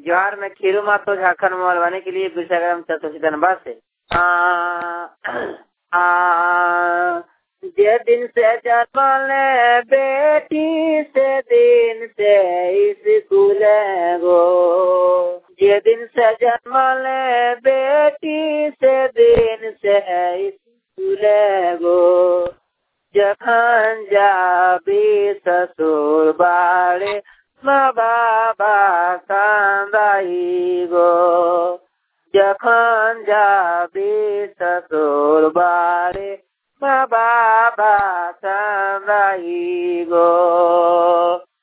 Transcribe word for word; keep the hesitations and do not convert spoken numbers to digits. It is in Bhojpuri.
जोहार में खीरू मातो झारखंड में मलवाने के लिए विशाग्राम चतुर्थी धनबाद से आ, आ, जे दिन से जन्म ले बेटी से दिन से स्कूल गो, जे दिन से जन्म ले बेटी से दिन से स्कूल गो, जखन जाबी ससुर बाड़े माँ बाबा कांदाई गो, जखन जाबी ससुर बाड़े माँ बाबा कांदाई गो।